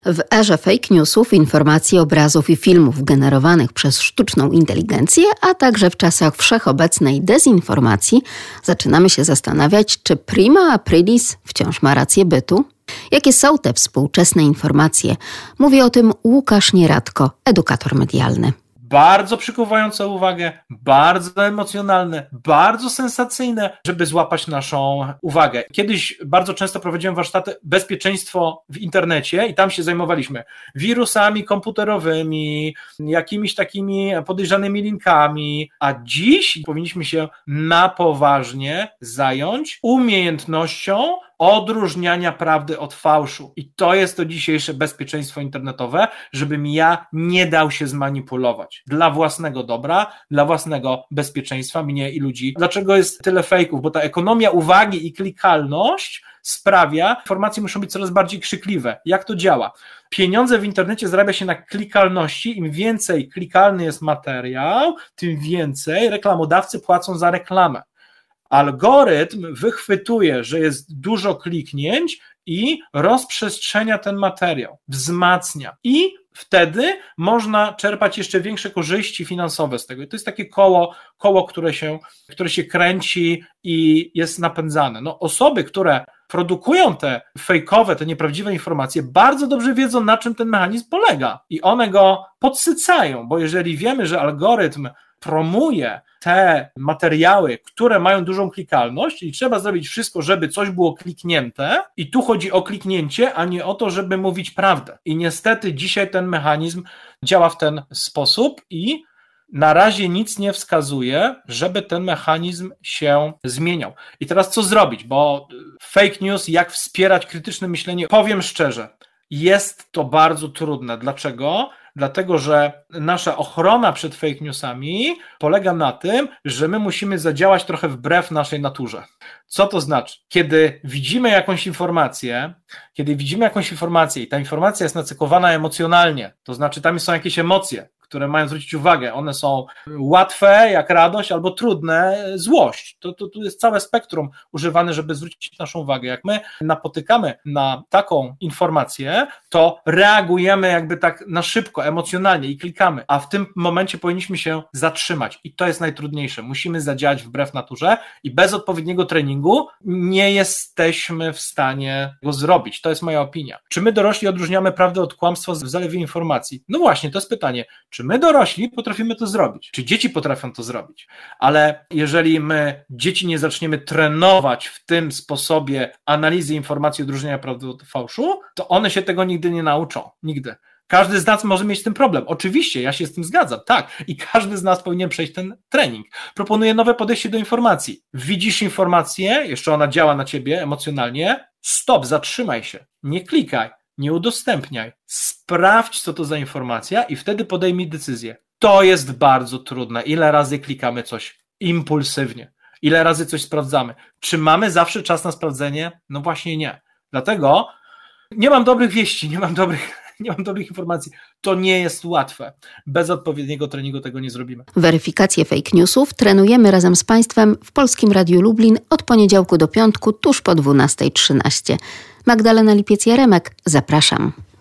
W erze fake newsów, informacji, obrazów i filmów generowanych przez sztuczną inteligencję, a także w czasach wszechobecnej dezinformacji, zaczynamy się zastanawiać, czy prima aprilis wciąż ma rację bytu? Jakie są te współczesne informacje? Mówi o tym Łukasz Nieradko, edukator medialny. Bardzo przykuwające uwagę, bardzo emocjonalne, bardzo sensacyjne, żeby złapać naszą uwagę. Kiedyś bardzo często prowadziłem warsztaty bezpieczeństwo w internecie i tam się zajmowaliśmy wirusami komputerowymi, jakimiś takimi podejrzanymi linkami, a dziś powinniśmy się na poważnie zająć umiejętnością odróżniania prawdy od fałszu. I to jest to dzisiejsze bezpieczeństwo internetowe, żebym ja nie dał się zmanipulować. Dla własnego dobra, dla własnego bezpieczeństwa mnie i ludzi. Dlaczego jest tyle fejków? Bo ta ekonomia uwagi i klikalność sprawia, że informacje muszą być coraz bardziej krzykliwe. Jak to działa? Pieniądze w internecie zarabia się na klikalności. Im więcej klikalny jest materiał, tym więcej reklamodawcy płacą za reklamę. Algorytm wychwytuje, że jest dużo kliknięć i rozprzestrzenia ten materiał, wzmacnia i wtedy można czerpać jeszcze większe korzyści finansowe z tego. I to jest takie koło, które się kręci i jest napędzane. No, osoby, które produkują te fejkowe, te nieprawdziwe informacje, bardzo dobrze wiedzą, na czym ten mechanizm polega i one go podsycają, bo jeżeli wiemy, że algorytm promuje te materiały, które mają dużą klikalność, czyli trzeba zrobić wszystko, żeby coś było kliknięte i tu chodzi o kliknięcie, a nie o to, żeby mówić prawdę. I niestety dzisiaj ten mechanizm działa w ten sposób i na razie nic nie wskazuje, żeby ten mechanizm się zmieniał. I teraz co zrobić, bo fake news, jak wspierać krytyczne myślenie, powiem szczerze, jest to bardzo trudne. Dlaczego? Dlatego, że nasza ochrona przed fake newsami polega na tym, że my musimy zadziałać trochę wbrew naszej naturze. Co to znaczy? Kiedy widzimy jakąś informację i ta informacja jest nacekowana emocjonalnie, to znaczy tam są jakieś emocje, które mają zwrócić uwagę, one są łatwe jak radość albo trudne złość. To jest całe spektrum używane, żeby zwrócić naszą uwagę. Jak my napotykamy na taką informację, to reagujemy jakby tak na szybko, emocjonalnie i klikamy, a w tym momencie powinniśmy się zatrzymać i to jest najtrudniejsze. Musimy zadziałać wbrew naturze i bez odpowiedniego treningu nie jesteśmy w stanie go zrobić. To jest moja opinia. Czy my dorośli odróżniamy prawdę od kłamstwa w zalewie informacji? No właśnie, to jest pytanie. Czy my dorośli potrafimy to zrobić? Czy dzieci potrafią to zrobić? Ale jeżeli my dzieci nie zaczniemy trenować w tym sposobie analizy informacji, odróżniania prawdy od fałszu, to one się tego nigdy nie nauczą. Nigdy. Każdy z nas może mieć z tym problem. Oczywiście, ja się z tym zgadzam, tak. I każdy z nas powinien przejść ten trening. Proponuję nowe podejście do informacji. Widzisz informację, jeszcze ona działa na ciebie emocjonalnie, stop, zatrzymaj się, nie klikaj. Nie udostępniaj. Sprawdź, co to za informacja i wtedy podejmij decyzję. To jest bardzo trudne. Ile razy klikamy coś impulsywnie? Ile razy coś sprawdzamy? Czy mamy zawsze czas na sprawdzenie? No właśnie nie. Dlatego nie mam dobrych wieści, nie mam dobrych informacji. To nie jest łatwe. Bez odpowiedniego treningu tego nie zrobimy. Weryfikację fake newsów trenujemy razem z Państwem w Polskim Radiu Lublin od poniedziałku do piątku tuż po 12:13. Magdalena Lipiec-Jaremek, zapraszam.